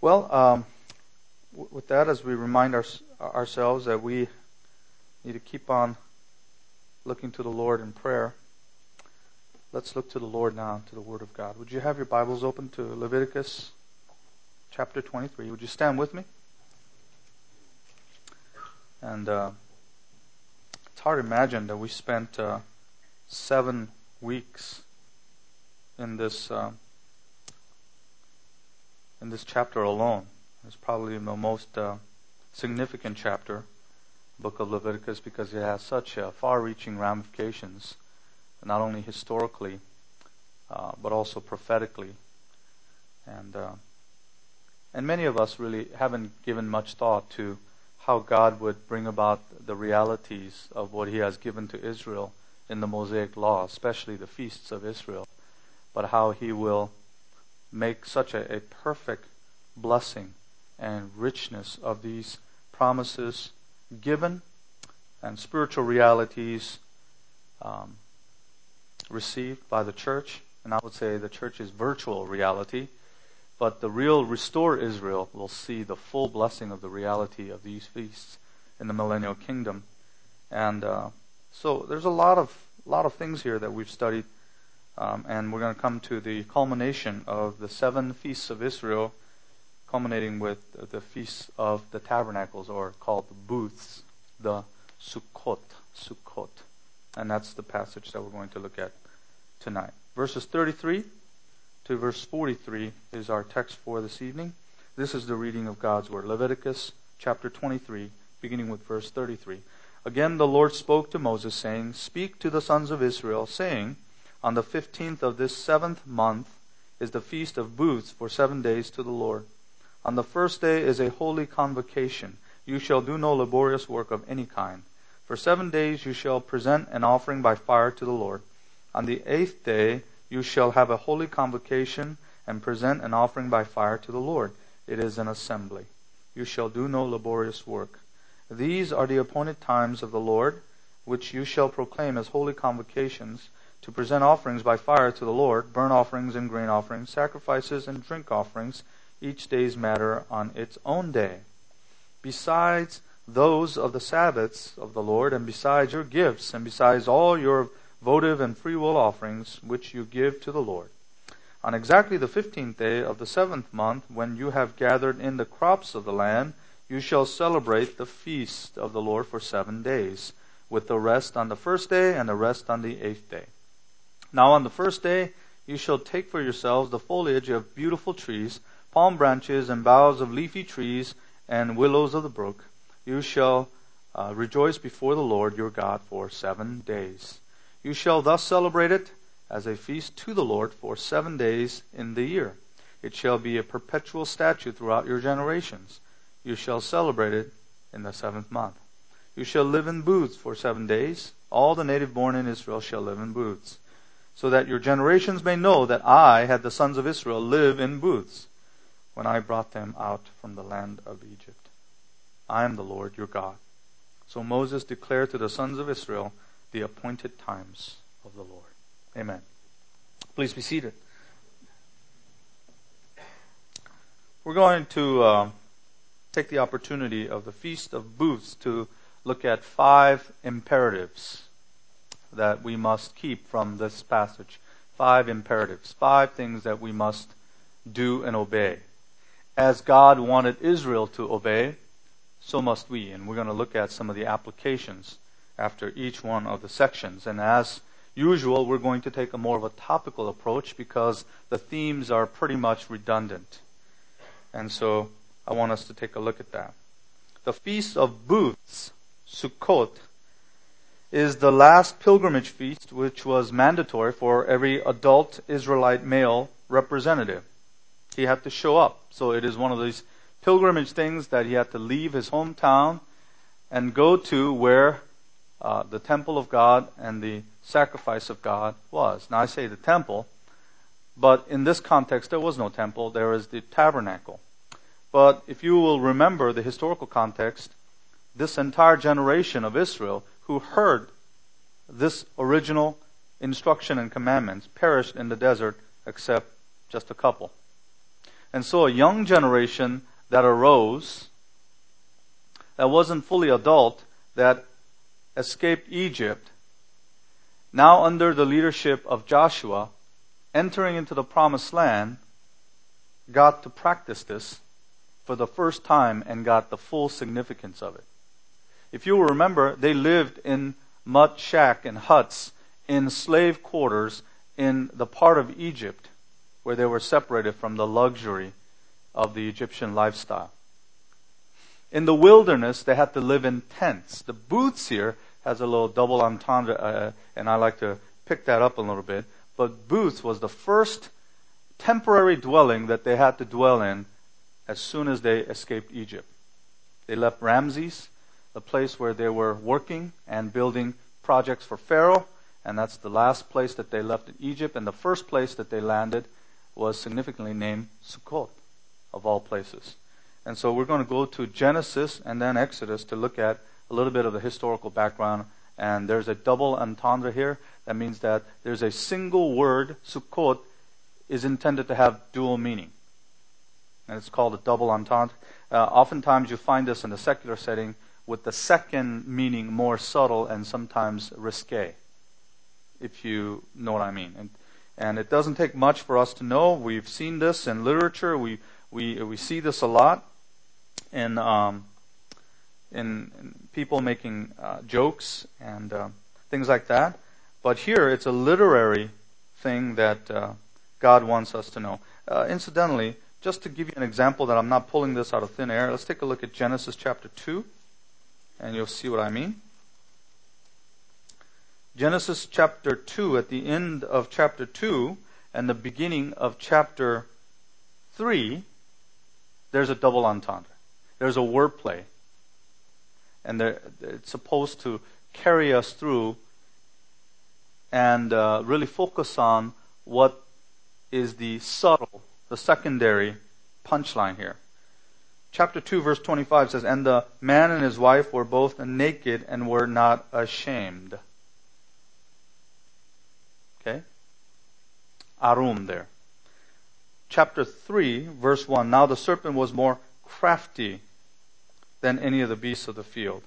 Well, with that, as we remind ourselves that we need to keep on looking to the Lord in prayer, let's look to the Lord now, to the Word of God. Would you have your Bibles open to Leviticus chapter 23? Would you stand with me? And it's hard to imagine that we spent 7 weeks in this chapter alone. It's probably the most significant chapter, book of Leviticus, because it has such far-reaching ramifications, not only historically, but also prophetically. And many of us really haven't given much thought to how God would bring about the realities of what He has given to Israel in the Mosaic Law, especially the feasts of Israel, but how He will make such a perfect blessing and richness of these promises given and spiritual realities received by the church. And I would say the church's virtual reality, but the real restored Israel will see the full blessing of the reality of these feasts in the millennial kingdom. And so there's a lot of things here that we've studied, and we're going to come to the culmination of the 7 feasts of Israel, culminating with the feasts of the tabernacles, or called the booths, the Sukkot. And that's the passage that we're going to look at tonight. Verses 33 to verse 43 is our text for this evening. This is the reading of God's Word. Leviticus chapter 23, beginning with verse 33. Again the Lord spoke to Moses, saying, "Speak to the sons of Israel, saying, on the 15th of this 7th month is the feast of booths for 7 days to the Lord. On the first day is a holy convocation. You shall do no laborious work of any kind. For 7 days you shall present an offering by fire to the Lord. On the 8th day you shall have a holy convocation and present an offering by fire to the Lord. It is an assembly. You shall do no laborious work. These are the appointed times of the Lord, which you shall proclaim as holy convocations, to present offerings by fire to the Lord, burnt offerings and grain offerings, sacrifices and drink offerings, each day's matter on its own day. Besides those of the Sabbaths of the Lord, and besides your gifts, and besides all your votive and freewill offerings, which you give to the Lord. On exactly the 15th day of the 7th month, when you have gathered in the crops of the land, you shall celebrate the feast of the Lord for 7 days, with the rest on the first day and the rest on the 8th day. Now on the first day you shall take for yourselves the foliage of beautiful trees, palm branches and boughs of leafy trees, and willows of the brook. You shall rejoice before the Lord your God for 7 days. You shall thus celebrate it as a feast to the Lord for 7 days in the year. It shall be a perpetual statute throughout your generations. You shall celebrate it in the 7th month. You shall live in booths for 7 days. All the native born in Israel shall live in booths, so that your generations may know that I had the sons of Israel live in booths when I brought them out from the land of Egypt. I am the Lord your God." So Moses declared to the sons of Israel the appointed times of the Lord. Amen. Please be seated. We're going to take the opportunity of the Feast of Booths to look at 5 imperatives that we must keep from this passage. 5 imperatives. 5 things that we must do and obey. As God wanted Israel to obey, so must we. And we're going to look at some of the applications after each one of the sections. And as usual, we're going to take a more of a topical approach because the themes are pretty much redundant. And so I want us to take a look at that. The Feast of Booths, Sukkot, is the last pilgrimage feast which was mandatory for every adult Israelite male representative. He had to show up. So it is one of these pilgrimage things that he had to leave his hometown and go to where the temple of God and the sacrifice of God was. Now I say the temple, but in this context there was no temple. There is the tabernacle. But if you will remember the historical context, this entire generation of Israel who heard this original instruction and commandments perished in the desert except just a couple. And so a young generation that arose, that wasn't fully adult, that escaped Egypt, now under the leadership of Joshua, entering into the promised land, got to practice this for the first time and got the full significance of it. If you will remember, they lived in mud shack and huts, in slave quarters, in the part of Egypt where they were separated from the luxury of the Egyptian lifestyle. In the wilderness, they had to live in tents. The booths here has a little double entendre, and I like to pick that up a little bit. But booths was the first temporary dwelling that they had to dwell in as soon as they escaped Egypt. They left Ramses, the place where they were working and building projects for Pharaoh, and that's the last place that they left in Egypt. And the first place that they landed was significantly named Sukkot, of all places. And so we're going to go to Genesis and then Exodus to look at a little bit of the historical background. And there's a double entendre here. That means that there's a single word, Sukkot, is intended to have dual meaning. And it's called a double entendre. Oftentimes you find this in the secular setting with the second meaning more subtle and sometimes risque, if you know what I mean. And it doesn't take much for us to know. We've seen this in literature. We see this a lot in people making jokes and things like that. But here it's a literary thing that God wants us to know. Incidentally, just to give you an example that I'm not pulling this out of thin air, let's take a look at Genesis chapter 2, and you'll see what I mean. Genesis chapter 2, at the end of chapter 2 and the beginning of chapter 3, there's a double entendre. There's a wordplay. And it's supposed to carry us through and really focus on what is the subtle, the secondary punchline here. Chapter 2, verse 25 says, "And the man and his wife were both naked and were not ashamed." Okay? Arum there. Chapter 3, verse 1, "Now the serpent was more crafty than any of the beasts of the field."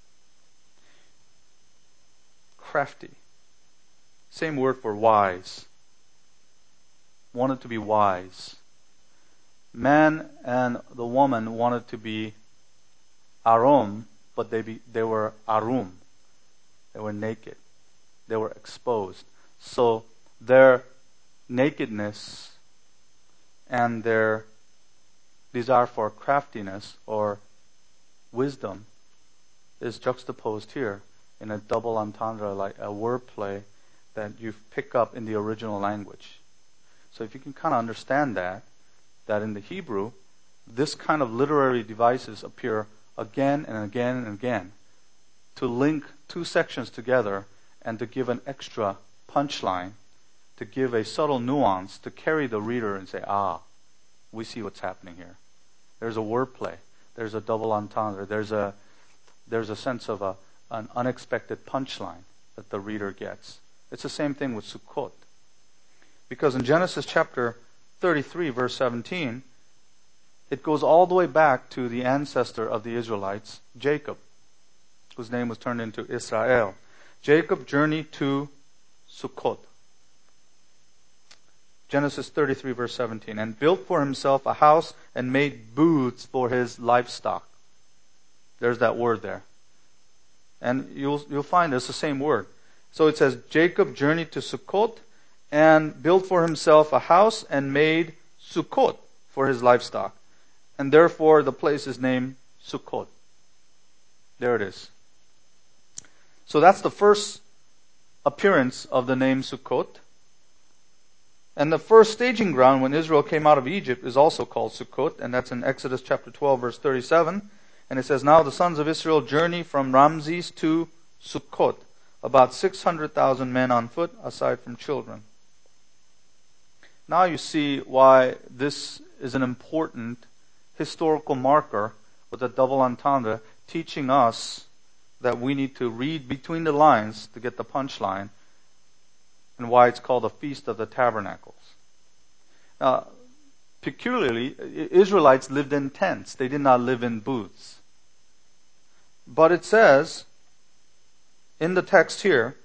Crafty. Same word for wise. Wanted to be wise. Man and the woman wanted to be arum, but they were arum. They were naked. They were exposed. So their nakedness and their desire for craftiness or wisdom is juxtaposed here in a double entendre, like a wordplay that you pick up in the original language. So if you can kind of understand that in the Hebrew, this kind of literary devices appear again and again and again to link two sections together and to give an extra punchline, to give a subtle nuance, to carry the reader and say, we see what's happening here. There's a wordplay. There's a double entendre. There's a sense of an unexpected punchline that the reader gets. It's the same thing with Sukkot. Because in Genesis chapter 33, verse 17, it goes all the way back to the ancestor of the Israelites, Jacob, whose name was turned into Israel. Jacob journeyed to Sukkot. Genesis 33, verse 17, "And built for himself a house and made booths for his livestock." There's that word there. And you'll find it's the same word. So it says, Jacob journeyed to Sukkot and built for himself a house and made Sukkot for his livestock. And therefore the place is named Sukkot. There it is. So that's the first appearance of the name Sukkot. And the first staging ground when Israel came out of Egypt is also called Sukkot, and that's in Exodus chapter 12, verse 37. And it says, "Now the sons of Israel journey from Ramses to Sukkot, about 600,000 men on foot, aside from children." Now you see why this is an important historical marker with a double entendre, teaching us that we need to read between the lines to get the punchline, and why it's called the Feast of the Tabernacles. Now, peculiarly, Israelites lived in tents. They did not live in booths. But it says in the text here,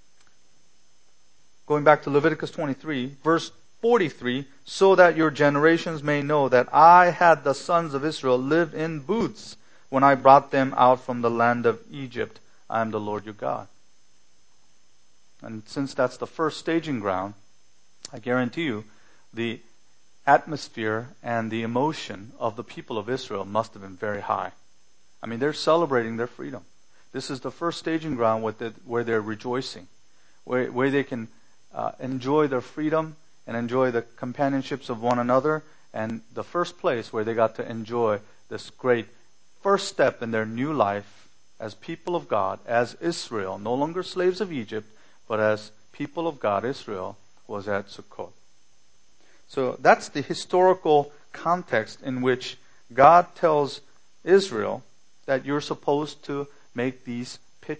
going back to Leviticus 23, verse 43, so that your generations may know that I had the sons of Israel live in booths when I brought them out from the land of Egypt. I am the Lord your God. And since that's the first staging ground, I guarantee you the atmosphere and the emotion of the people of Israel must have been very high. I mean, they're celebrating their freedom. This is the first staging ground where they're rejoicing, where they can enjoy their freedom and enjoy the companionships of one another, and the first place where they got to enjoy this great first step in their new life as people of God, as Israel, no longer slaves of Egypt, but as people of God, Israel, was at Sukkot. So that's the historical context in which God tells Israel that you're supposed to make these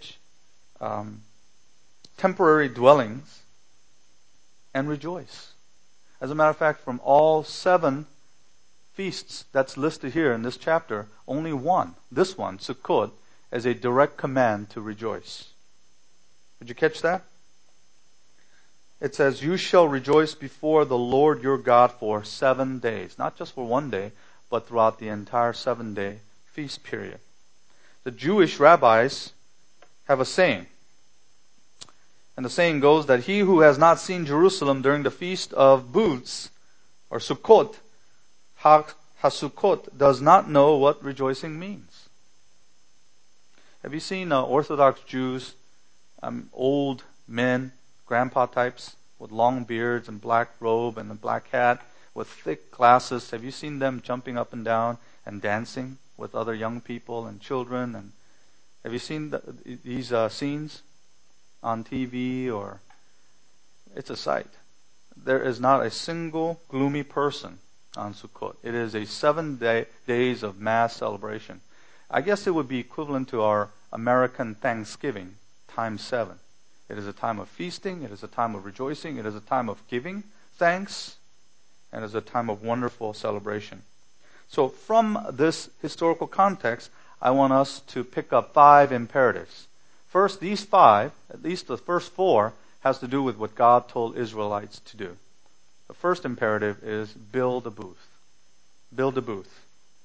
temporary dwellings and rejoice. As a matter of fact, from all 7 feasts that's listed here in this chapter, only one, this one, Sukkot, is a direct command to rejoice. Did you catch that? It says, you shall rejoice before the Lord your God for 7 days. Not just for one day, but throughout the entire 7-day feast period. The Jewish rabbis have a saying. And the saying goes that he who has not seen Jerusalem during the Feast of Booths, or Sukkot, HaSukkot, does not know what rejoicing means. Have you seen Orthodox Jews, old men, grandpa types, with long beards and black robe and a black hat, with thick glasses? Have you seen them jumping up and down and dancing with other young people and children? And have you seen these scenes on TV? Or it's a sight. There is not a single gloomy person on Sukkot. It is a 7 days of mass celebration. I guess it would be equivalent to our American Thanksgiving times 7. It is a time of feasting. It is a time of rejoicing. It is a time of giving thanks. And it is a time of wonderful celebration. So from this historical context, I want us to pick up 5 imperatives. First, these 5, at least the first 4, has to do with what God told Israelites to do. The first imperative is build a booth. Build a booth.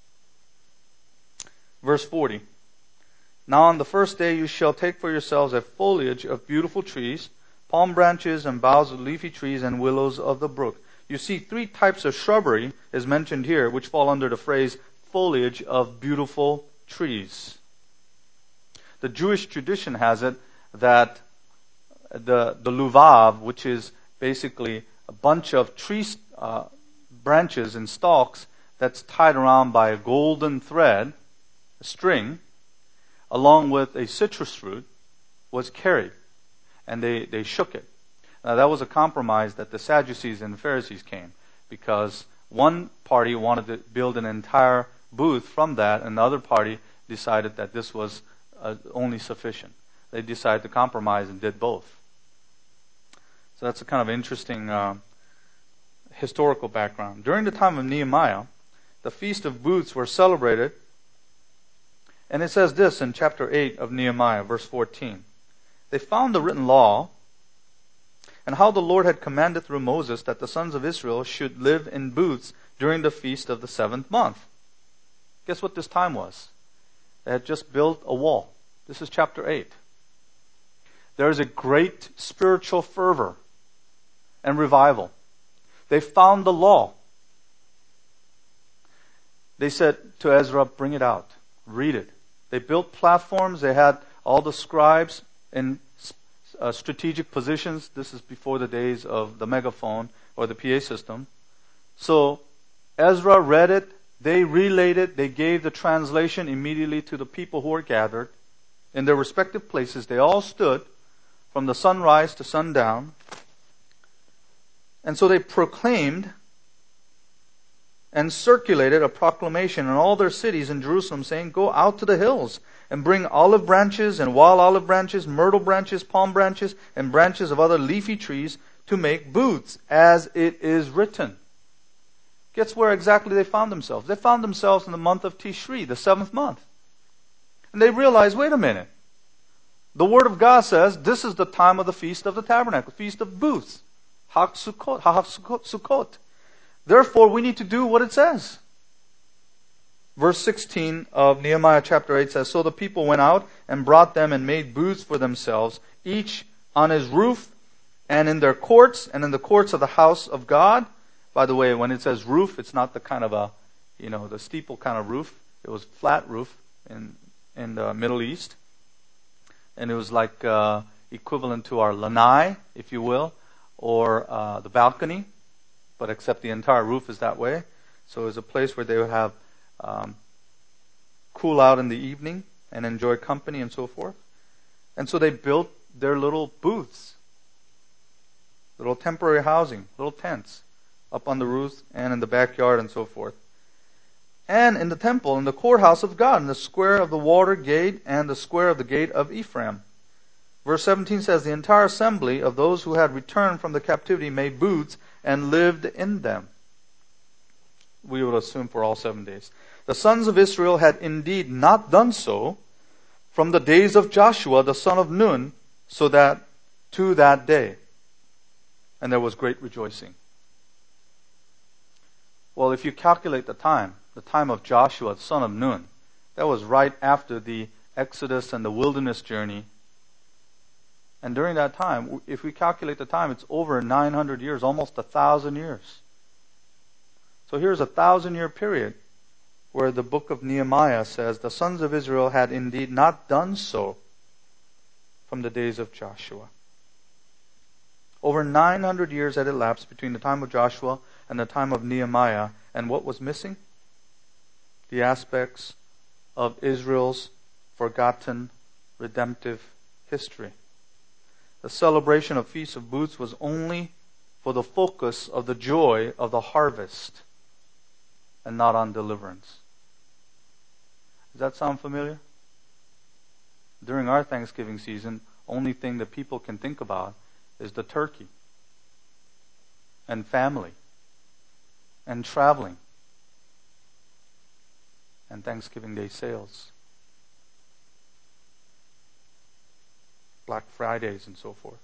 Verse 40. Now on the first day you shall take for yourselves a foliage of beautiful trees, palm branches and boughs of leafy trees and willows of the brook. You see 3 types of shrubbery is mentioned here, which fall under the phrase foliage of beautiful trees. The Jewish tradition has it that the luvav, which is basically a bunch of tree branches and stalks that's tied around by a golden thread, a string, along with a citrus fruit, was carried. And they shook it. Now that was a compromise that the Sadducees and the Pharisees came, because one party wanted to build an entire booth from that, and the other party decided that this was only sufficient. They decided to compromise and did both. So that's a kind of interesting historical background. During the time of Nehemiah, the Feast of Booths were celebrated. And it says this in chapter 8 of Nehemiah, verse 14. They found the written law and how the Lord had commanded through Moses that the sons of Israel should live in booths during the feast of the 7th month. Guess what this time was? They had just built a wall. This is chapter 8. There is a great spiritual fervor and revival. They found the law. They said to Ezra, bring it out. Read it. They built platforms. They had all the scribes in strategic positions. This is before the days of the megaphone or the PA system. So Ezra read it. They relayed it. They gave the translation immediately to the people who were gathered in their respective places. They all stood from the sunrise to sundown. And so they proclaimed and circulated a proclamation in all their cities in Jerusalem, saying, go out to the hills and bring olive branches and wild olive branches, myrtle branches, palm branches, and branches of other leafy trees to make booths, as it is written. Guess where exactly they found themselves? They found themselves in the month of Tishri, the 7th month. And they realized, wait a minute. The Word of God says this is the time of the Feast of the Tabernacle, Feast of Booths, Hag Sukkot. Therefore, we need to do what it says. Verse 16 of Nehemiah chapter 8 says, So the people went out and brought them and made booths for themselves, each on his roof and in their courts and in the courts of the house of God. By the way, when it says roof, it's not the kind of a, the steeple kind of roof. It was flat roof in the Middle East. And it was like equivalent to our lanai, if you will, or the balcony, but except the entire roof is that way. So it was a place where they would have cool out in the evening and enjoy company and so forth. And so they built their little booths, little temporary housing, little tents up on the roofs and in the backyard and so forth. And in the temple, in the courthouse of God, in the square of the water gate and the square of the gate of Ephraim. Verse 17 says, The entire assembly of those who had returned from the captivity made booths and lived in them. We would assume for all 7 days. The sons of Israel had indeed not done so from the days of Joshua, the son of Nun, so that to that day. And there was great rejoicing. Well, if you calculate the time of Joshua, the son of Nun, that was right after the Exodus and the wilderness journey. And during that time, if we calculate the time, it's over 900 years, almost 1,000 years. So here's a 1,000-year period where the book of Nehemiah says, The sons of Israel had indeed not done so from the days of Joshua. Over 900 years had elapsed between the time of Joshua and the time of Nehemiah. And what was missing? The aspects of Israel's forgotten redemptive history. The celebration of Feast of Booths was only for the focus of the joy of the harvest and not on deliverance. Does that sound familiar? During our Thanksgiving season, only thing that people can think about is the turkey and family and traveling and Thanksgiving Day sales, Black Fridays and so forth.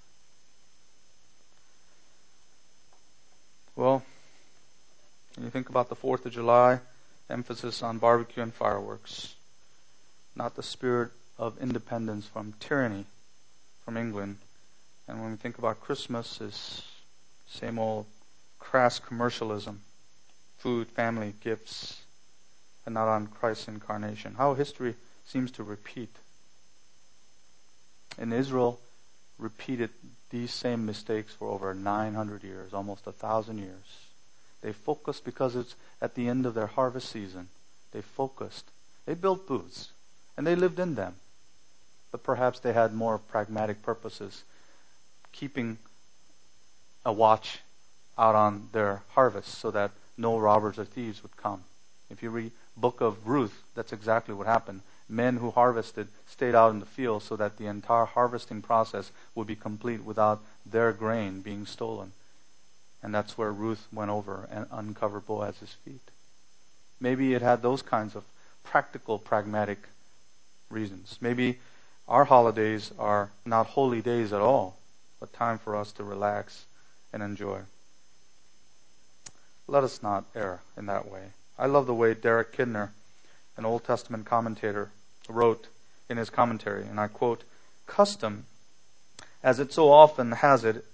Well, when you think about the 4th of July, emphasis on barbecue and fireworks, not the spirit of independence from tyranny from England. And when we think about Christmas, it's same old crass commercialism, food, family, gifts, and not on Christ's incarnation. How history seems to repeat. And Israel repeated these same mistakes for over 900 years, almost 1,000 years. They focused because it's at the end of their harvest season. They focused. They built booths, and they lived in them. But perhaps they had more pragmatic purposes, keeping a watch out on their harvest so that no robbers or thieves would come. If you read book of Ruth, that's exactly what happened. Men who harvested stayed out in the field so that the entire harvesting process would be complete without their grain being stolen. And that's where Ruth went over and uncovered Boaz's feet. Maybe it had those kinds of practical, pragmatic reasons. Maybe our holidays are not holy days at all, but time for us to relax and enjoy. Let us not err in that way. I love the way Derek Kidner, an Old Testament commentator, wrote in his commentary, and I quote, "Custom, as it so often has it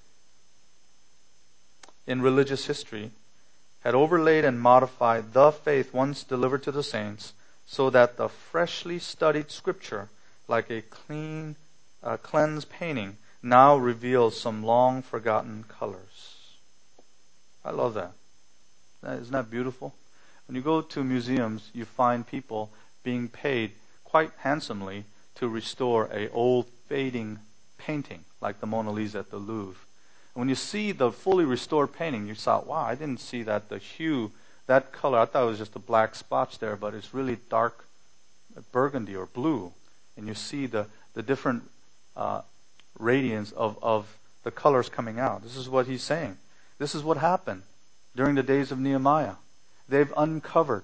in religious history, had overlaid and modified the faith once delivered to the saints, so that the freshly studied Scripture, like a cleansed painting, now reveals some long forgotten colors." I love that. Isn't that beautiful? When you go to museums, you find people being paid quite handsomely to restore an old fading painting, like the Mona Lisa at the Louvre. And when you see the fully restored painting, you thought, wow, I didn't see that the hue, that color, I thought it was just a black splotch there, but it's really dark burgundy or blue. And you see the different radiance of the colors coming out. This is what he's saying. This is what happened during the days of Nehemiah. they've uncovered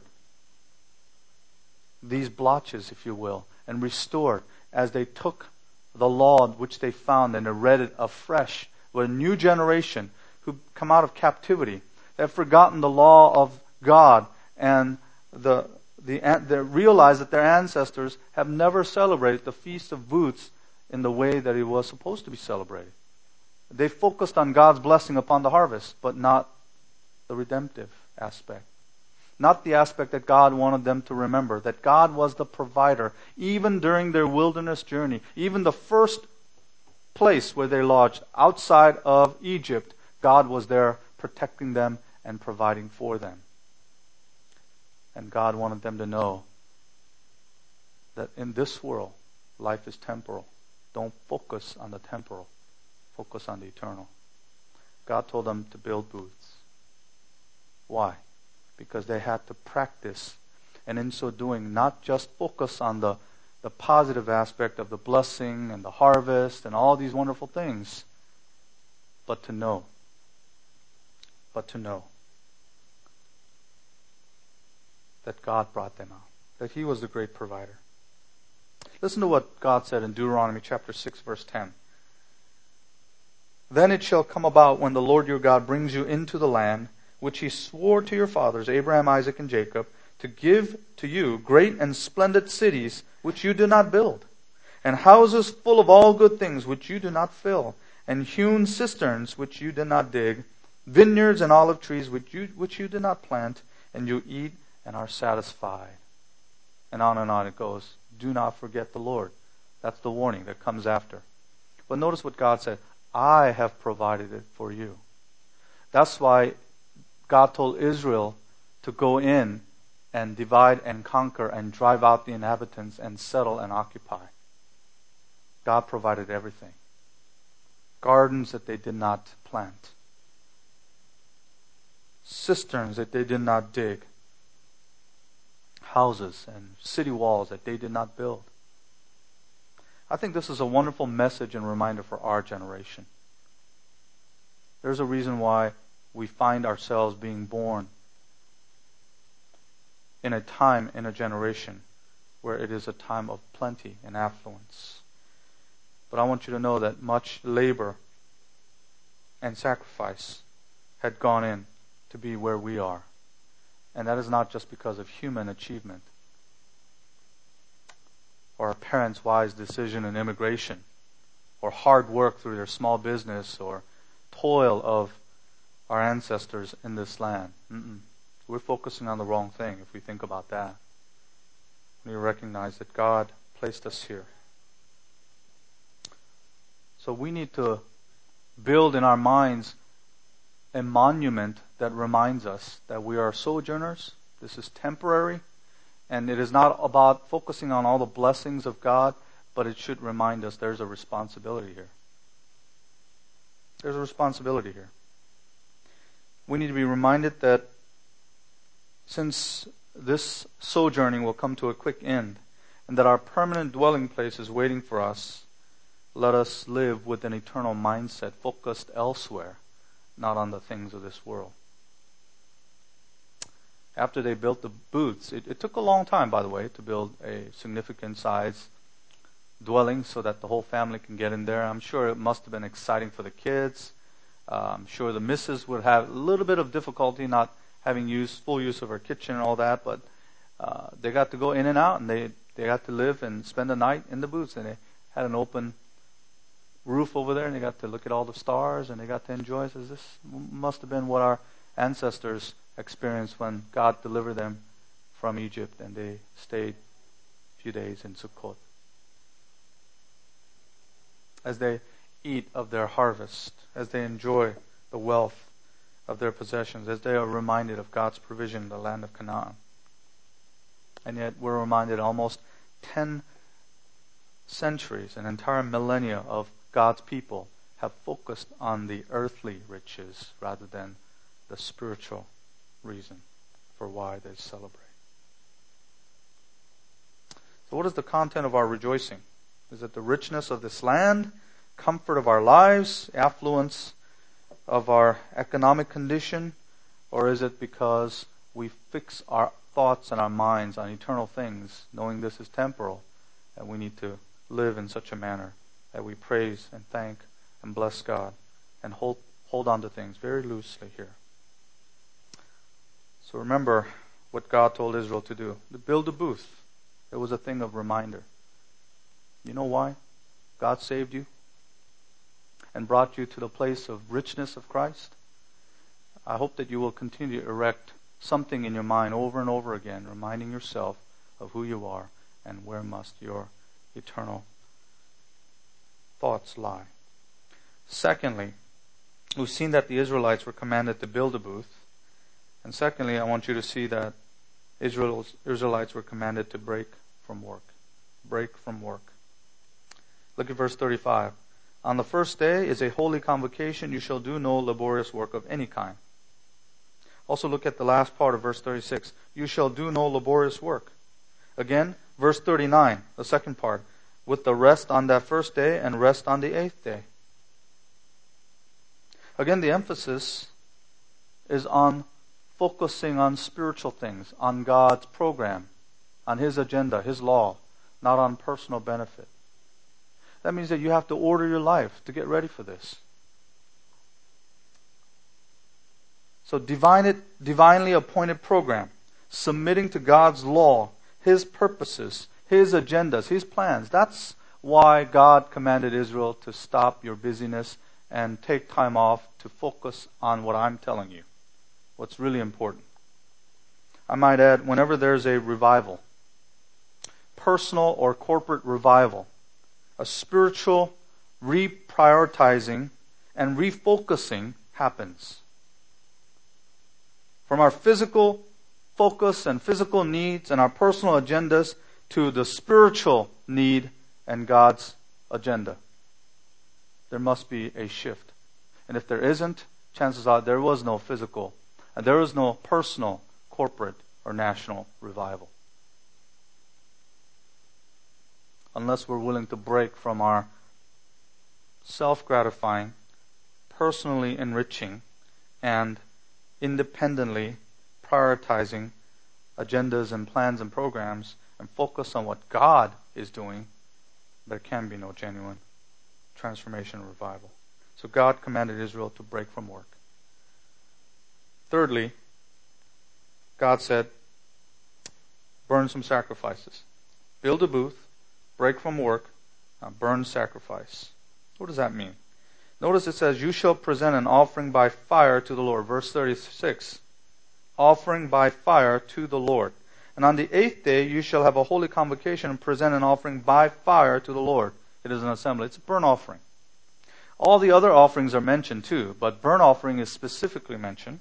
these blotches, if you will, and restored as they took the law which they found and they read it afresh with a new generation who come out of captivity. They have forgotten the law of God and they realize that their ancestors have never celebrated the Feast of Booths in the way that it was supposed to be celebrated. They focused on God's blessing upon the harvest, but not the redemptive aspect. Not the aspect that God wanted them to remember, that God was the provider, even during their wilderness journey. Even the first place where they lodged, outside of Egypt, God was there protecting them and providing for them. And God wanted them to know that in this world, life is temporal. Don't focus on the temporal. Focus on the eternal. God told them to build booths. Why? Because they had to practice, and in so doing, not just focus on the positive aspect of the blessing and the harvest and all these wonderful things, but to know. That God brought them out. That He was the great provider. Listen to what God said in Deuteronomy chapter 6, verse 10. Then it shall come about when the Lord your God brings you into the land which He swore to your fathers, Abraham, Isaac, and Jacob, to give to you great and splendid cities which you did not build, and houses full of all good things which you did not fill, and hewn cisterns which you did not dig, vineyards and olive trees which you did not plant, and you eat and are satisfied. And on it goes. Do not forget the Lord. That's the warning that comes after. But notice what God said. I have provided it for you. That's why God told Israel to go in and divide and conquer and drive out the inhabitants and settle and occupy. God provided everything. Gardens that they did not plant. Cisterns that they did not dig. Houses and city walls that they did not build. I think this is a wonderful message and reminder for our generation. There's a reason why we find ourselves being born in a time, in a generation, where it is a time of plenty and affluence. But I want you to know that much labor and sacrifice had gone in to be where we are. And that is not just because of human achievement or our parents' wise decision in immigration or hard work through their small business or toil of our ancestors in this land. We're focusing on the wrong thing if we think about that. We recognize that God placed us here. So we need to build in our minds a monument that reminds us that we are sojourners. This is temporary. And it is not about focusing on all the blessings of God, but it should remind us there's a responsibility here. There's a responsibility here. We need to be reminded that since this sojourning will come to a quick end, and that our permanent dwelling place is waiting for us, let us live with an eternal mindset focused elsewhere, not on the things of this world. After they built the booths, it took a long time, by the way, to build a significant size dwelling so that the whole family can get in there. I'm sure it must have been exciting for the kids. I'm sure the missus would have a little bit of difficulty not having full use of her kitchen and all that, but they got to go in and out, and they got to live and spend the night in the booths, and they had an open roof over there, and they got to look at all the stars, and they got to enjoy. So this must have been what our ancestors experienced when God delivered them from Egypt, and they stayed a few days in Sukkot. As they eat of their harvest, as they enjoy the wealth of their possessions, as they are reminded of God's provision in the land of Canaan. And yet we're reminded almost 10 centuries, an entire millennia of God's people have focused on the earthly riches rather than the spiritual reason for why they celebrate. So what is the content of our rejoicing? Is it the richness of this land, comfort of our lives, affluence of our economic condition, or is it because we fix our thoughts and our minds on eternal things, knowing this is temporal, and we need to live in such a manner that we praise and thank and bless God and hold on to things very loosely here. So remember what God told Israel to do. To build a booth. It was a thing of reminder. You know why God saved you and brought you to the place of richness of Christ? I hope that you will continue to erect something in your mind over and over again, reminding yourself of who you are and where must your eternal thoughts lie. Secondly, we've seen that the Israelites were commanded to build a booth. And secondly, I want you to see that Israelites were commanded to break from work. Break from work. Look at verse 35. On the first day is a holy convocation. You shall do no laborious work of any kind. Also look at the last part of verse 36. You shall do no laborious work. Again, verse 39, the second part. With the rest on that first day and rest on the eighth day. Again, the emphasis is on focusing on spiritual things, on God's program, on His agenda, His law, not on personal benefit. That means that you have to order your life to get ready for this. So divinely appointed program, submitting to God's law, His purposes, His agendas, His plans. That's why God commanded Israel to stop your busyness and take time off to focus on what I'm telling you. What's really important. I might add, whenever there's a revival, personal or corporate revival, a spiritual reprioritizing and refocusing happens. From our physical focus and physical needs and our personal agendas to the spiritual need and God's agenda. There must be a shift. And if there isn't, chances are there was no physical and there is no personal, corporate, or national revival. Unless we're willing to break from our self-gratifying, personally enriching, and independently prioritizing agendas and plans and programs and focus on what God is doing, there can be no genuine transformation or revival. So God commanded Israel to break from work. Thirdly, God said, burn some sacrifices. Build a booth, break from work, burn sacrifice. What does that mean? Notice it says, you shall present an offering by fire to the Lord. Verse 36. Offering by fire to the Lord. And on the eighth day you shall have a holy convocation and present an offering by fire to the Lord. It is an assembly. It's a burnt offering. All the other offerings are mentioned too, but burnt offering is specifically mentioned.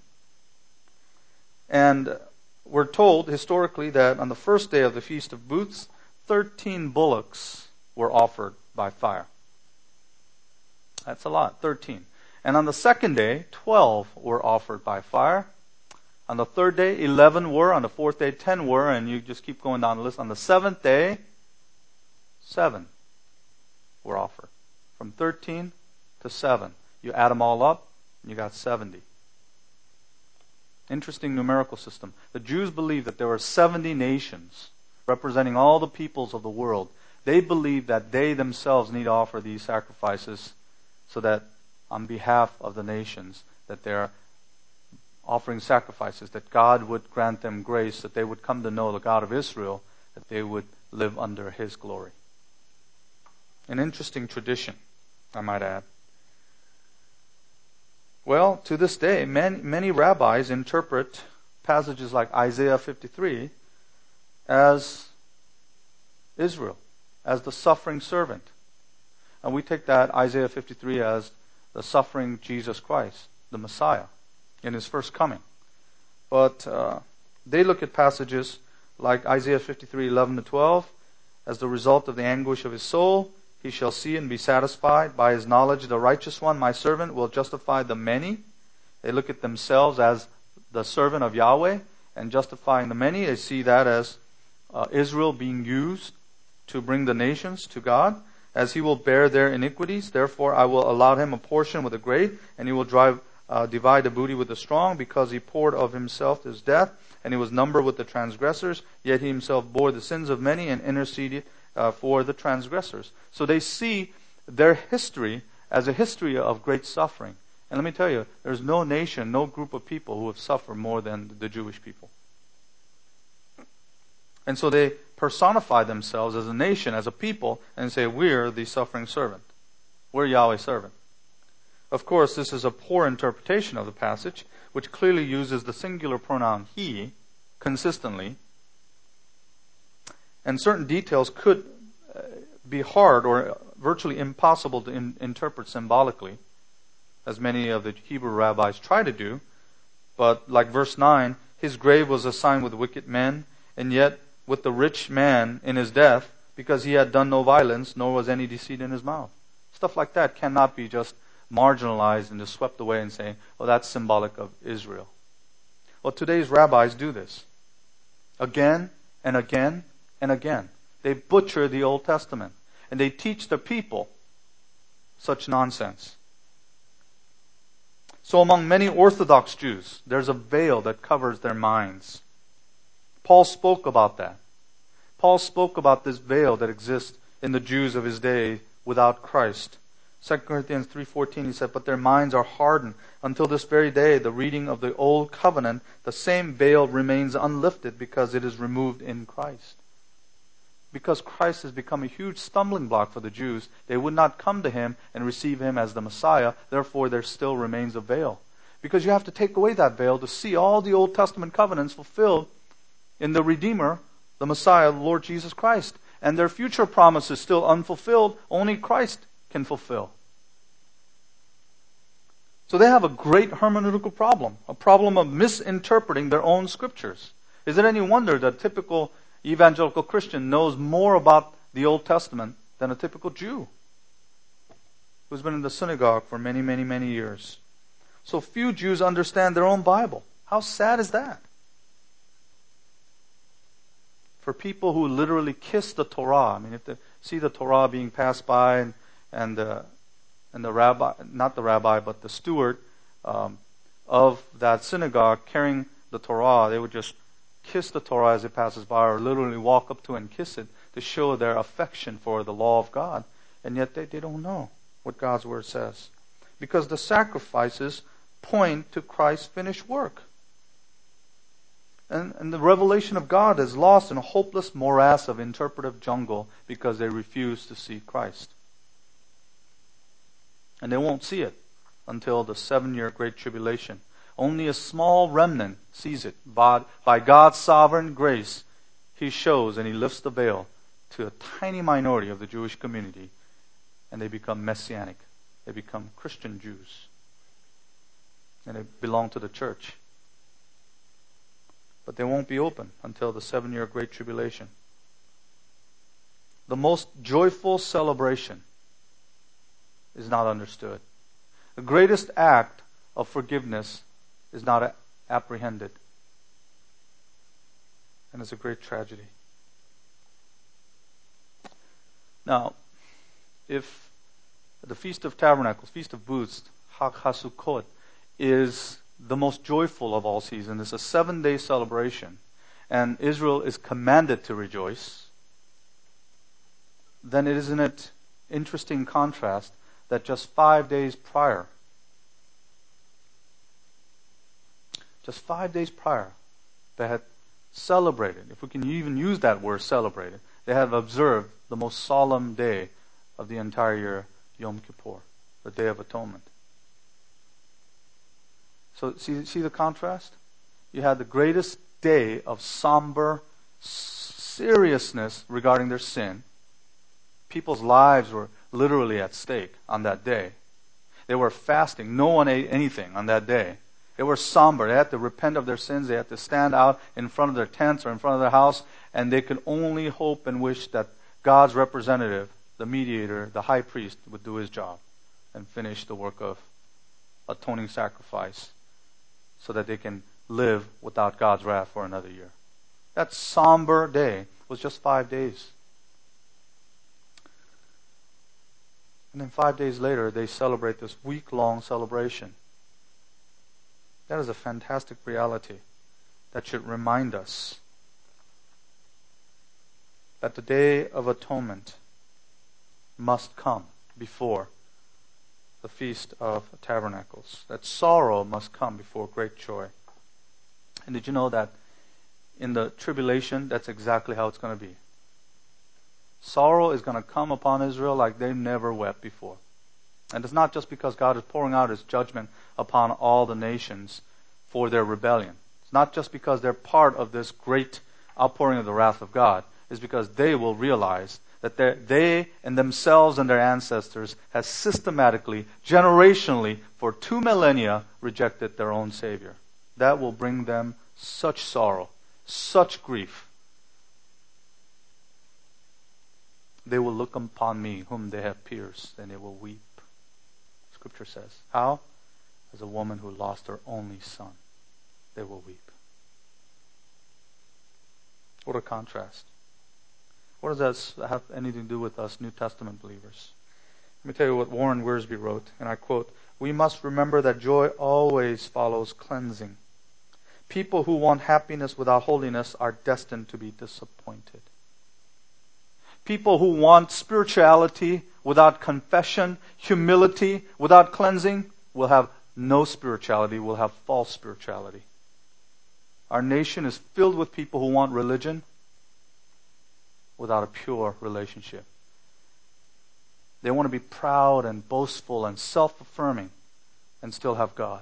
And we're told historically that on the first day of the Feast of Booths, 13 bullocks were offered by fire. That's a lot, 13. And on the second day, 12 were offered by fire. On the third day, 11 were. On the fourth day, 10 were. And you just keep going down the list. On the seventh day, 7 were offered. From 13 to 7. You add them all up, and you got 70. Interesting numerical system. The Jews believed that there were 70 nations representing all the peoples of the world. They believed that they themselves need to offer these sacrifices so that on behalf of the nations, that they're offering sacrifices, that God would grant them grace, that they would come to know the God of Israel, that they would live under His glory. An interesting tradition, I might add. Well, to this day, many rabbis interpret passages like Isaiah 53 as Israel, as the suffering servant. And we take that Isaiah 53 as the suffering Jesus Christ, the Messiah, in His first coming. But they look at passages like Isaiah 53, 11 to 12, as the result of the anguish of His soul, He shall see and be satisfied. By His knowledge, the righteous one, my servant, will justify the many. They look at themselves as the servant of Yahweh and justifying the many. They see that as Israel being used to bring the nations to God, as He will bear their iniquities. Therefore, I will allot him a portion with the great, and he will divide the booty with the strong, because he poured of himself His death. and he was numbered with the transgressors, yet he himself bore the sins of many and interceded for the transgressors. So they see their history as a history of great suffering. And let me tell you, there's no nation, no group of people who have suffered more than the Jewish people. And so they personify themselves as a nation, as a people, and say, we're the suffering servant. We're Yahweh's servant. Of course, this is a poor interpretation of the passage, which clearly uses the singular pronoun he consistently. And certain details could be hard or virtually impossible to interpret symbolically, as many of the Hebrew rabbis try to do. But like verse 9, his grave was assigned with wicked men, and yet with the rich man in his death, because he had done no violence, nor was any deceit in his mouth. Stuff like that cannot be just marginalized and just swept away and saying, oh, that's symbolic of Israel. Well, today's rabbis do this. Again and again and again. They butcher the Old Testament. And they teach the people such nonsense. So among many Orthodox Jews, there's a veil that covers their minds. Paul spoke about that. Paul spoke about this veil that exists in the Jews of his day without Christ. 2 Corinthians 3:14, he said, but their minds are hardened. Until this very day, the reading of the Old Covenant, the same veil remains unlifted because it is removed in Christ. Because Christ has become a huge stumbling block for the Jews, they would not come to him and receive him as the Messiah. Therefore, there still remains a veil. Because you have to take away that veil to see all the Old Testament covenants fulfilled in the Redeemer, the Messiah, the Lord Jesus Christ. And their future promises still unfulfilled, only Christ can fulfill. So they have a great hermeneutical problem, a problem of misinterpreting their own scriptures. Is it any wonder that a typical evangelical Christian knows more about the Old Testament than a typical Jew who's been in the synagogue for many, many, many years? So few Jews understand their own Bible. How sad is that? For people who literally kiss the Torah, I mean, if they see the Torah being passed by and the rabbi, not the rabbi, but the steward of that synagogue carrying the Torah, they would just kiss the Torah as it passes by, or literally walk up to it and kiss it to show their affection for the law of God. And yet they don't know what God's Word says. Because the sacrifices point to Christ's finished work. And the revelation of God is lost in a hopeless morass of interpretive jungle because they refuse to see Christ. And they won't see it until the 7-year Great Tribulation. Only a small remnant sees it. By God's sovereign grace, He shows and He lifts the veil to a tiny minority of the Jewish community, and they become Messianic. They become Christian Jews. And they belong to the church. But they won't be open until the 7-year Great Tribulation. The most joyful celebration is not understood. The greatest act of forgiveness is not apprehended. And it's a great tragedy. Now, if the Feast of Tabernacles, Feast of Booths, Hag HaSukkot, is the most joyful of all seasons, it's a 7-day celebration, and Israel is commanded to rejoice, then isn't it interesting contrast that just 5 days prior, they had celebrated, if we can even use that word celebrated, they have observed the most solemn day of the entire year, Yom Kippur, the Day of Atonement. So see the contrast? You had the greatest day of somber seriousness regarding their sin. People's lives were literally at stake on that day. They were fasting. No one ate anything on that day. They were somber. They had to repent of their sins. They had to stand out in front of their tents or in front of their house, and they could only hope and wish that God's representative, the mediator, the high priest, would do his job and finish the work of atoning sacrifice so that they can live without God's wrath for another year. That somber day was just 5 days. And then 5 days later, they celebrate this week-long celebration. That is a fantastic reality. that should remind us that the Day of Atonement must come before the Feast of Tabernacles. That sorrow must come before great joy. And did you know that in the tribulation, that's exactly how it's going to be? Sorrow is going to come upon Israel like they've never wept before. And it's not just because God is pouring out His judgment upon all the nations for their rebellion. It's not just because they're part of this great outpouring of the wrath of God. It's because they will realize that they and themselves and their ancestors have systematically, generationally, for 2 millennia rejected their own Savior. That will bring them such sorrow, such grief. They will look upon me whom they have pierced, and they will weep. Scripture says. How? As a woman who lost her only son. They will weep. What a contrast. What does that have anything to do with us New Testament believers? Let me tell you what Warren Wiersbe wrote, and I quote, "We must remember that joy always follows cleansing. People who want happiness without holiness are destined to be disappointed. People who want spirituality without confession, humility, without cleansing, will have no spirituality, will have false spirituality. Our nation is filled with people who want religion without a pure relationship. They want to be proud and boastful and self-affirming and still have God.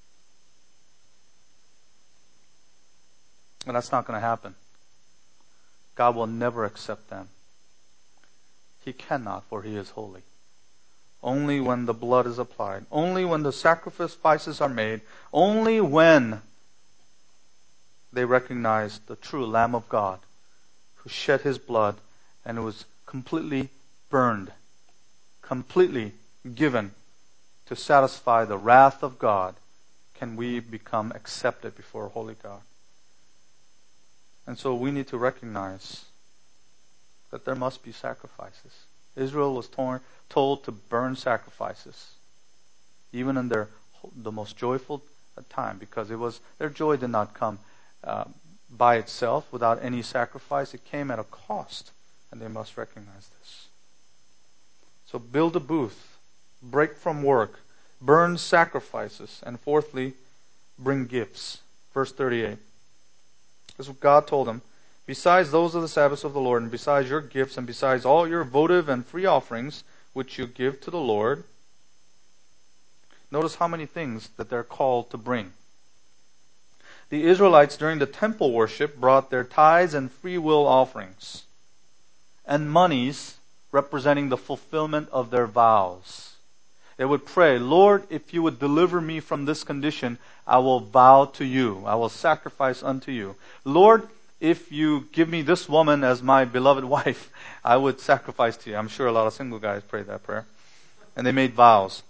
And that's not going to happen. God will never accept them. He cannot, for He is holy. Only when the blood is applied, only when the sacrifices are made, only when they recognize the true Lamb of God who shed His blood and was completely burned, completely given to satisfy the wrath of God, can we become accepted before a holy God. And so we need to recognize that there must be sacrifices. Israel was told to burn sacrifices, even in the most joyful time, because their joy did not come by itself without any sacrifice. It came at a cost, and they must recognize this. So build a booth, break from work, burn sacrifices, and fourthly, bring gifts. Verse 38. This is what God told them. Besides those of the Sabbaths of the Lord, and besides your gifts, and besides all your votive and free offerings, which you give to the Lord. Notice how many things that they're called to bring. The Israelites during the temple worship brought their tithes and free will offerings, and monies representing the fulfillment of their vows. They would pray, Lord, if you would deliver me from this condition, I will vow to you. I will sacrifice unto you. Lord, if you give me this woman as my beloved wife, I would sacrifice to you. I'm sure a lot of single guys prayed that prayer. And they made vows.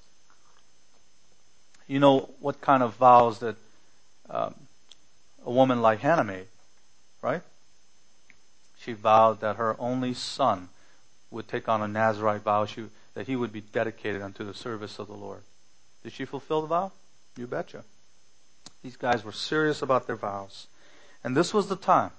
You know what kind of vows that a woman like Hannah made, right? She vowed that her only son would take on a Nazirite vow, that he would be dedicated unto the service of the Lord. Did she fulfill the vow? You betcha. These guys were serious about their vows. And this was the time,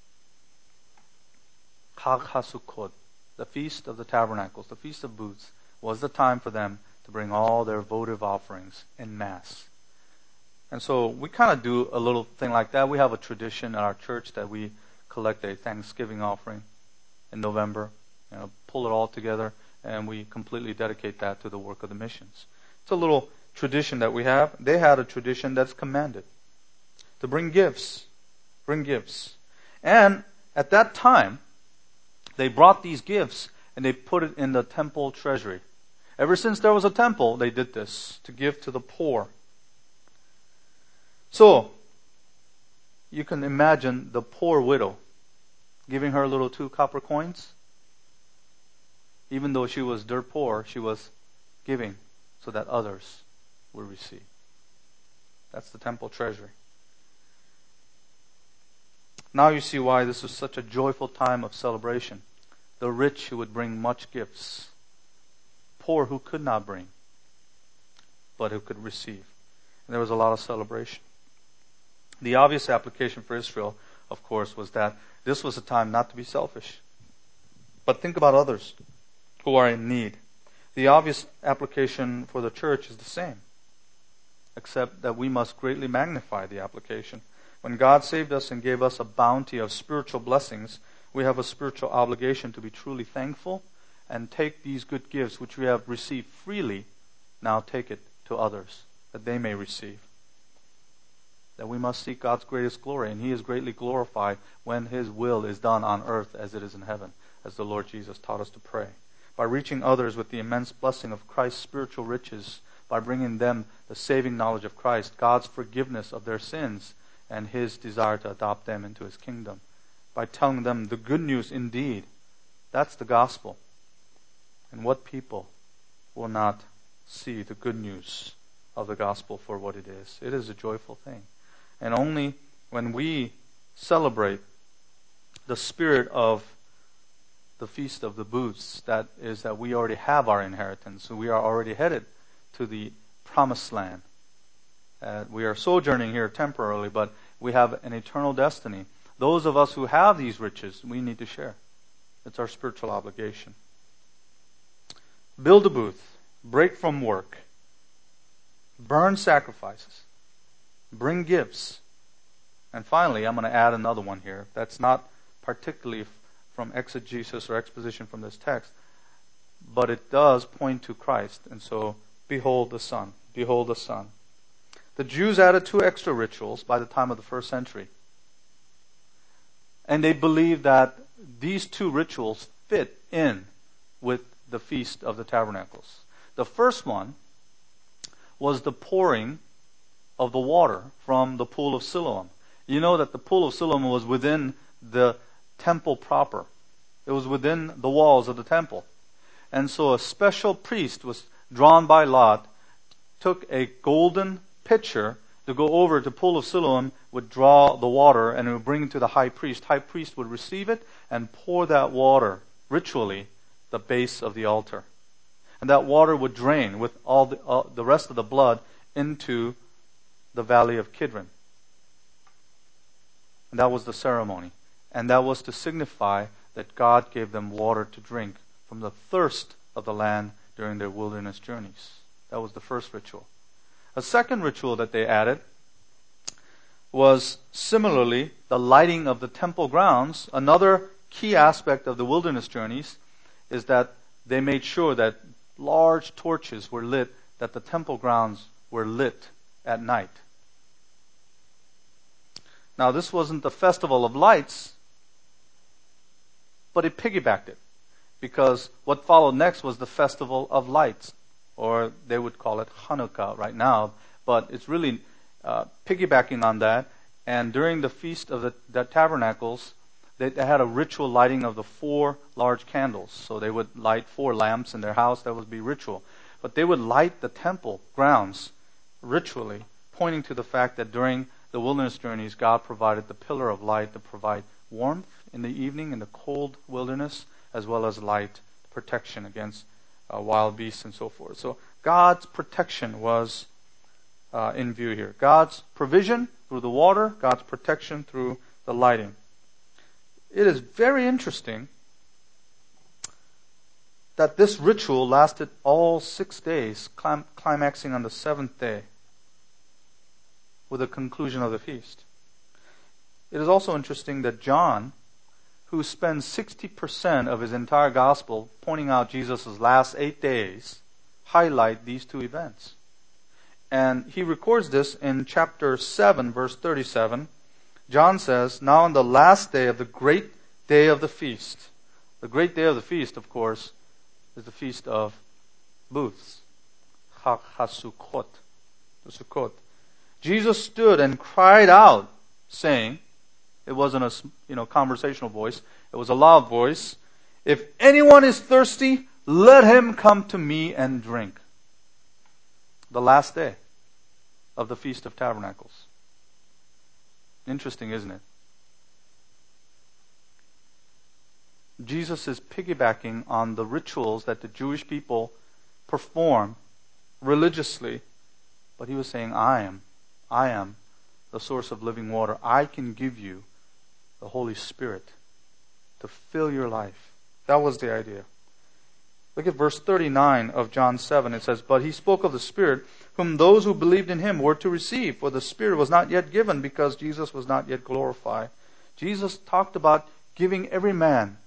Chag HaSukkot, the Feast of the Tabernacles, the Feast of Booths, was the time for them to bring all their votive offerings in mass. And so we kind of do a little thing like that. We have a tradition at our church that we collect a Thanksgiving offering in November, pull it all together, and we completely dedicate that to the work of the missions. It's a little tradition that we have. They had a tradition that's commanded to bring gifts. Bring gifts. And at that time, they brought these gifts and they put it in the temple treasury. Ever since there was a temple, they did this to give to the poor. So, you can imagine the poor widow giving her little 2 copper coins. Even though she was dirt poor, she was giving so that others would receive. That's the temple treasury. Now you see why this was such a joyful time of celebration. The rich who would bring much gifts. Poor who could not bring, but who could receive. And there was a lot of celebration. The obvious application for Israel, of course, was that this was a time not to be selfish, but think about others who are in need. The obvious application for the church is the same, except that we must greatly magnify the application. When God saved us and gave us a bounty of spiritual blessings, we have a spiritual obligation to be truly thankful and take these good gifts which we have received freely, now take it to others, that they may receive. That we must seek God's greatest glory, and He is greatly glorified when His will is done on earth as it is in heaven, as the Lord Jesus taught us to pray. By reaching others with the immense blessing of Christ's spiritual riches, by bringing them the saving knowledge of Christ, God's forgiveness of their sins, and His desire to adopt them into His kingdom. By telling them the good news indeed. That's the gospel. And what people will not see the good news of the gospel for what it is? It is a joyful thing. And only when we celebrate the spirit of the Feast of the Booths, that is that we already have our inheritance. So we are already headed to the promised land. We are sojourning here temporarily, but we have an eternal destiny. Those of us who have these riches, we need to share. It's our spiritual obligation. Build a booth. Break from work. Burn sacrifices. Bring gifts. And finally, I'm going to add another one here. That's not particularly from exegesis or exposition from this text, but it does point to Christ. And so, behold the Son. Behold the Son. The Jews added 2 extra rituals by the time of the first century. And they believed that these 2 rituals fit in with the Feast of the Tabernacles. The first one was the pouring of the water from the pool of Siloam. You know that the pool of Siloam was within the temple proper. It was within the walls of the temple. And so a special priest was drawn by lot, took a golden pitcher to go over to the pool of Siloam, would draw the water, and it would bring it to the high priest. High priest would receive it and pour that water, ritually, the base of the altar. And that water would drain with all the rest of the blood into the valley of Kidron. And that was the ceremony. And that was to signify that God gave them water to drink from the thirst of the land during their wilderness journeys. That was the first ritual. A second ritual that they added was similarly the lighting of the temple grounds. Another key aspect of the wilderness journeys is that they made sure that large torches were lit, that the temple grounds were lit at night. Now, this wasn't the festival of lights, but it piggybacked it, because what followed next was the festival of lights, or they would call it Hanukkah right now, but it's really piggybacking on that. And during the Feast of the Tabernacles, they had a ritual lighting of the 4 large candles. So they would light 4 lamps in their house. That would be ritual. But they would light the temple grounds ritually, pointing to the fact that during the wilderness journeys, God provided the pillar of light to provide warmth in the evening in the cold wilderness, as well as light protection against wild beasts and so forth. So God's protection was in view here. God's provision through the water, God's protection through the lighting. It is very interesting that this ritual lasted all 6 days, climaxing on the 7th day with the conclusion of the feast. It is also interesting that John, who spends 60% of his entire gospel pointing out Jesus' last 8 days, highlight these 2 events. And he records this in chapter 7, verse 37. John says, "Now on the last day of the great day of the feast." The great day of the feast, of course, is the Feast of Booths. Chag HaSukkot. The Sukkot. Jesus stood and cried out, saying, it wasn't a conversational voice, it was a loud voice, "If anyone is thirsty, let him come to me and drink." The last day of the Feast of Tabernacles. Interesting, isn't it? Jesus is piggybacking on the rituals that the Jewish people perform religiously, but he was saying, I am the source of living water, I can give you the Holy Spirit to fill your life. That was the idea. Look at verse 39 of John 7. It says, "But he spoke of the Spirit, whom those who believed in him were to receive, for the Spirit was not yet given, because Jesus was not yet glorified." Jesus talked about giving every man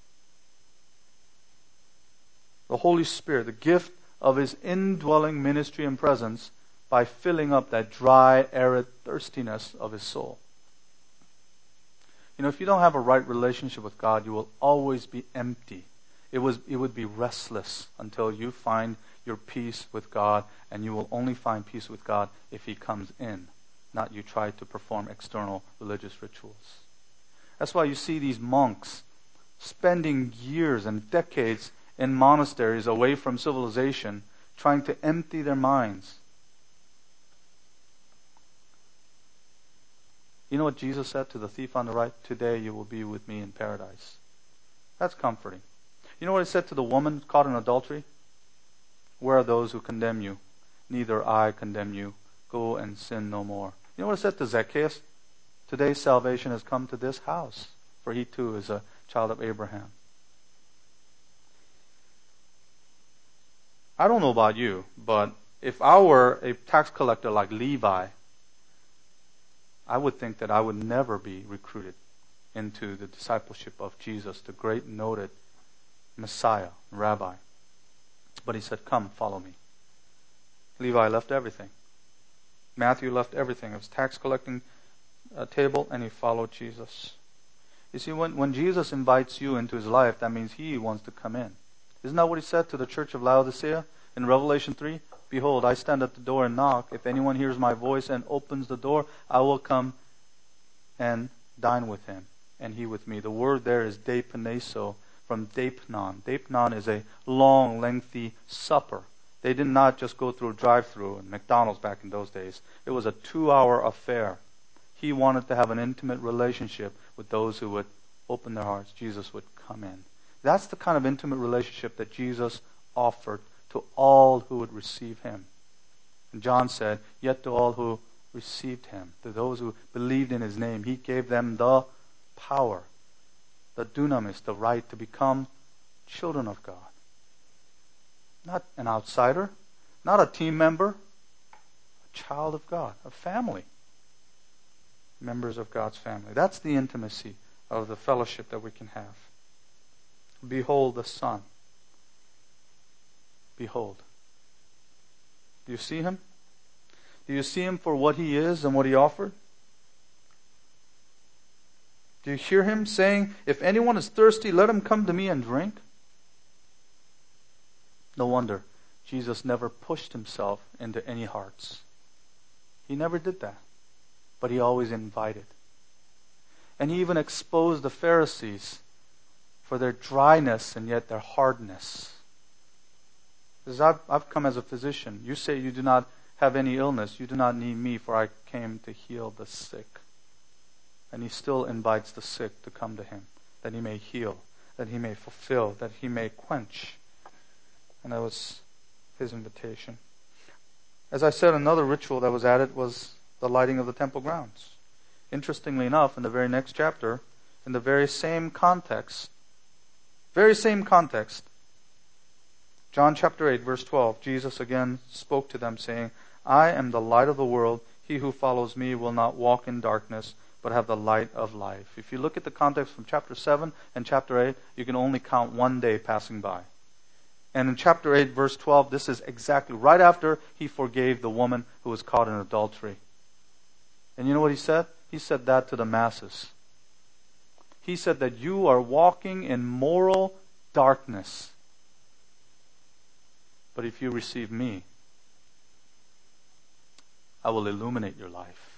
the Holy Spirit, the gift of his indwelling ministry and presence, by filling up that dry, arid thirstiness of his soul. You know, if you don't have a right relationship with God, you will always be empty. It would be restless until you find your peace with God, and you will only find peace with God if he comes in, not you try to perform external religious rituals. That's why you see these monks spending years and decades in monasteries away from civilization, trying to empty their minds. You know what Jesus said to the thief on the right? "Today you will be with me in paradise." That's comforting. You know what he said to the woman caught in adultery? "Where are those who condemn you? Neither I condemn you. Go and sin no more." You know what he said to Zacchaeus? "Today salvation has come to this house, for he too is a child of Abraham." I don't know about you, but if I were a tax collector like Levi, I would think that I would never be recruited into the discipleship of Jesus, the great noted Messiah, Rabbi. But he said, "Come, follow me." Levi left everything. Matthew left everything. It was tax collecting table, and he followed Jesus. You see, when Jesus invites you into his life, that means he wants to come in. Isn't that what he said to the church of Laodicea in Revelation 3? "Behold, I stand at the door and knock. If anyone hears my voice and opens the door, I will come and dine with him, and he with me." The word there is deipneso, from deipnon. Deipnon is a long, lengthy supper. They did not just go through a drive-through in McDonald's back in those days. It was a 2-hour affair. He wanted to have an intimate relationship with those who would open their hearts. Jesus would come in. That's the kind of intimate relationship that Jesus offered to all who would receive him. And John said, "Yet to all who received him," to those who believed in his name, he gave them the power, the dunamis, the right to become children of God. Not an outsider, not a team member, a child of God, a family. Members of God's family. That's the intimacy of the fellowship that we can have. Behold the Son. Behold. Do you see him? Do you see him for what he is and what he offered? Do you hear him saying, "If anyone is thirsty, let him come to me and drink"? No wonder Jesus never pushed himself into any hearts. He never did that. But he always invited. And he even exposed the Pharisees for their dryness and yet their hardness. Because I've come as a physician. You say you do not have any illness. You do not need me, for I came to heal the sick. And he still invites the sick to come to him, that he may heal, that he may fulfill, that he may quench. And that was his invitation. As I said, another ritual that was added was the lighting of the temple grounds. Interestingly enough, in the very next chapter, in the very same context, John chapter 8, verse 12, Jesus again spoke to them, saying, "I am the light of the world. He who follows me will not walk in darkness, but have the light of life." If you look at the context from chapter 7 and chapter 8, you can only count one day passing by. And in chapter 8, verse 12, this is exactly right after he forgave the woman who was caught in adultery. And you know what he said? He said that to the masses. He said that you are walking in moral darkness. But if you receive me, I will illuminate your life.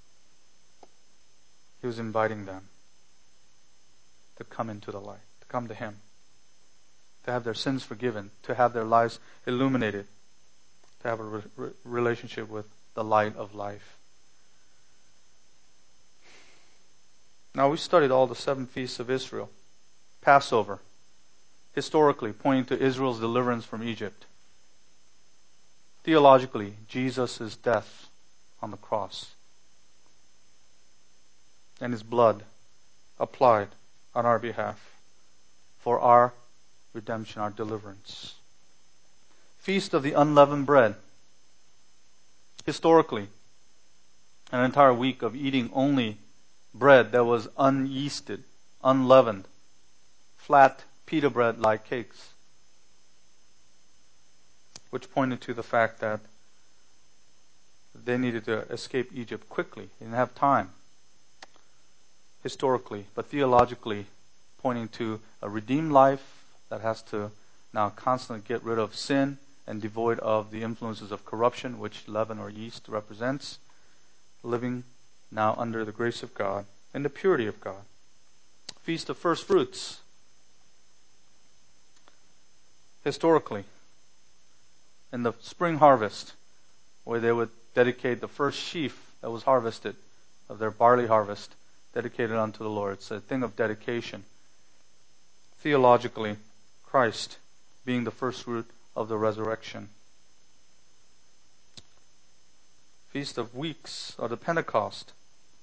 He was inviting them to come into the light, to come to him, to have their sins forgiven, to have their lives illuminated, to have a relationship with the light of life. Now, we studied all the 7 feasts of Israel. Passover, historically pointing to Israel's deliverance from Egypt. Theologically, Jesus' death on the cross. and His blood applied on our behalf for our redemption, our deliverance. Feast of the Unleavened Bread. Historically, an entire week of eating only bread that was unyeasted, unleavened, flat pita bread like cakes, which pointed to the fact that they needed to escape Egypt quickly. They didn't have time, historically, but theologically, pointing to a redeemed life that has to now constantly get rid of sin and devoid of the influences of corruption, which leaven or yeast represents, living now under the grace of God and the purity of God. Feast of First Fruits. Historically, in the spring harvest, where they would dedicate the first sheaf that was harvested of their barley harvest, dedicated unto the Lord. It's a thing of dedication. Theologically, Christ being the first fruit of the resurrection. Feast of Weeks, or the Pentecost.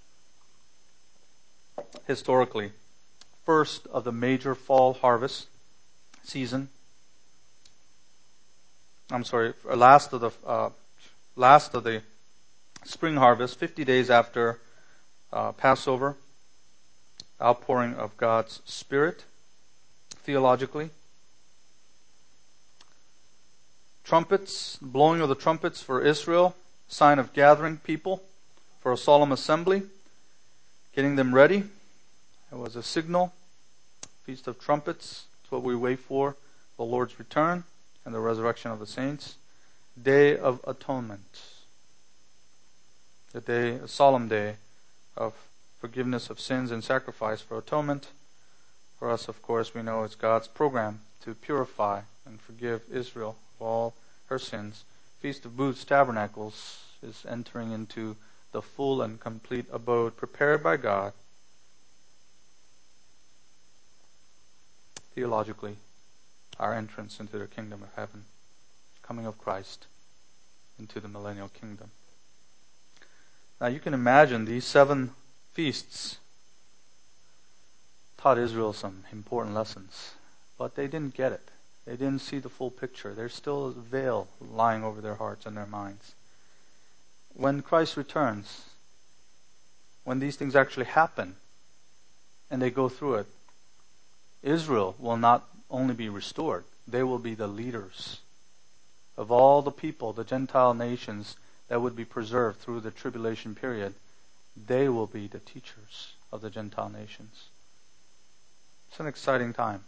Historically, first of the major fall harvest season. Last of the spring harvest, 50 days after Passover, outpouring of God's Spirit, theologically. Trumpets, blowing of the trumpets for Israel, sign of gathering people for a solemn assembly, getting them ready. It was a signal. Feast of Trumpets, it's what we wait for, the Lord's return and the resurrection of the saints. Day of Atonement, a solemn day of forgiveness of sins and sacrifice for atonement. For us, of course, we know it's God's program to purify and forgive Israel of all her sins. Feast of Booths, Tabernacles, is entering into the full and complete abode prepared by God. Theologically, our entrance into the kingdom of heaven, coming of Christ into the millennial kingdom. Now you can imagine these 7 feasts taught Israel some important lessons, but they didn't get it. They didn't see the full picture. There's still a veil lying over their hearts and their minds. When Christ returns, when these things actually happen, and they go through it, Israel will not only be restored, they will be the leaders of all the people, the Gentile nations that would be preserved through the tribulation period. They will be the teachers of the Gentile nations. It's an exciting time.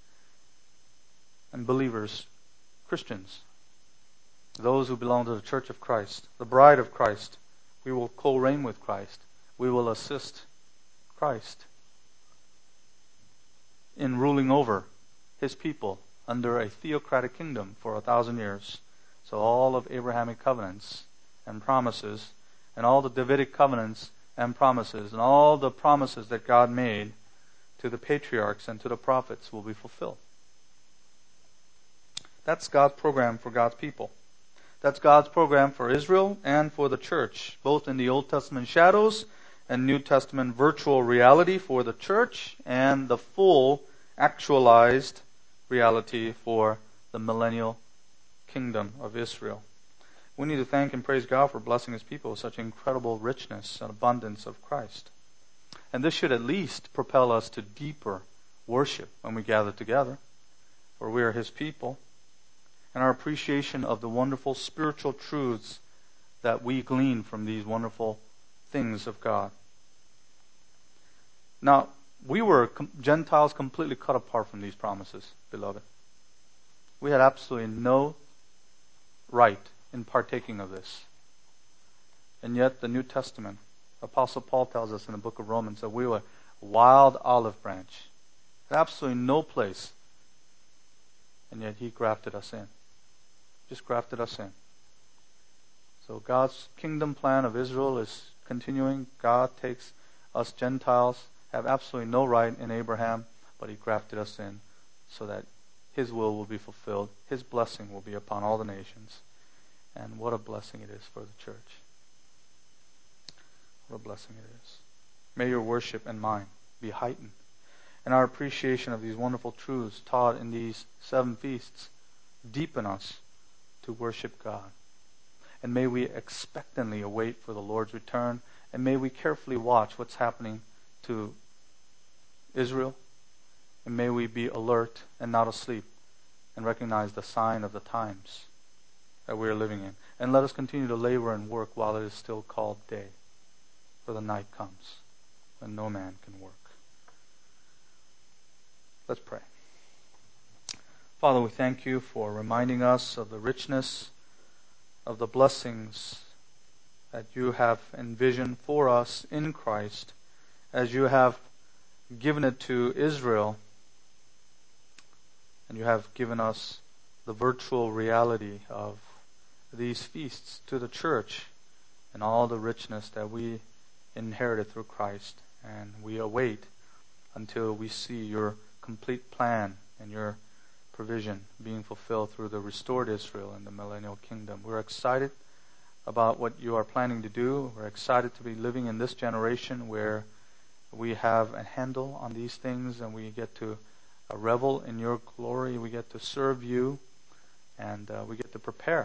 And believers, Christians, those who belong to the Church of Christ, the bride of Christ, we will co-reign with Christ. We will assist Christ in ruling over His people under a theocratic kingdom for 1,000 years. So all of Abrahamic covenants and promises, and all the Davidic covenants and promises, and all the promises that God made to the patriarchs and to the prophets will be fulfilled. That's God's program for God's people. That's God's program for Israel and for the church, both in the Old Testament shadows and New Testament virtual reality for the church, and the full actualized reality for the millennial kingdom of Israel. We need to thank and praise God for blessing His people with such incredible richness and abundance of Christ. And this should at least propel us to deeper worship when we gather together, for we are His people, and our appreciation of the wonderful spiritual truths that we glean from these wonderful things of God. Now, we were Gentiles completely cut apart from these promises, beloved. We had absolutely no right in partaking of this. And yet the New Testament, Apostle Paul tells us in the book of Romans that we were a wild olive branch. Absolutely no place. And yet He grafted us in. Just grafted us in. So God's kingdom plan of Israel is continuing. God takes us Gentiles, have absolutely no right in Abraham, but He grafted us in so that His will be fulfilled. His blessing will be upon all the nations. And what a blessing it is for the church. What a blessing it is. May your worship and mine be heightened. And our appreciation of these wonderful truths taught in these 7 feasts deepen us to worship God. And may we expectantly await for the Lord's return, and may we carefully watch what's happening to Israel, and may we be alert and not asleep, and recognize the sign of the times that we are living in. And let us continue to labor and work while it is still called day, for the night comes when no man can work. Let's pray. Father, we thank you for reminding us of the richness of the blessings that you have envisioned for us in Christ, as you have given it to Israel, and you have given us the virtual reality of these feasts to the church, and all the richness that we inherited through Christ. And we await until we see your complete plan and your provision being fulfilled through the restored Israel in the millennial kingdom. We're excited about what you are planning to do. We're excited to be living in this generation where we have a handle on these things, and we get to revel in your glory. We get to serve you, and we get to prepare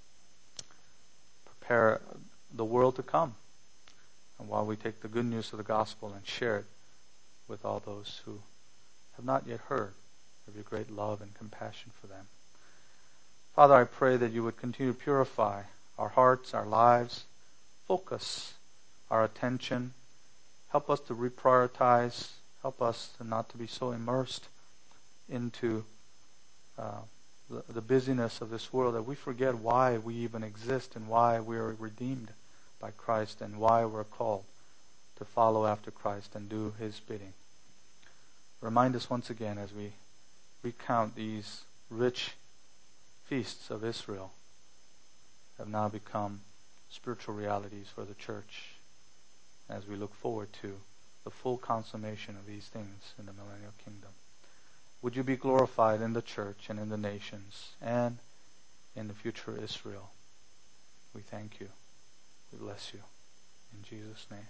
the world to come. And while we take the good news of the gospel and share it with all those who have not yet heard of your great love and compassion for them. Father, I pray that you would continue to purify our hearts, our lives, focus our attention, help us to reprioritize, help us to not to be so immersed into the busyness of this world that we forget why we even exist and why we are redeemed by Christ and why we're called to follow after Christ and do his bidding. Remind us once again as we recount these rich feasts of Israel have now become spiritual realities for the church as we look forward to the full consummation of these things in the millennial kingdom. Would you be glorified in the church and in the nations and in the future Israel? We thank you. We bless you. In Jesus' name.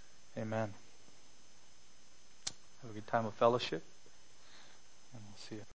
Amen. Have a good time of fellowship, and we'll see you.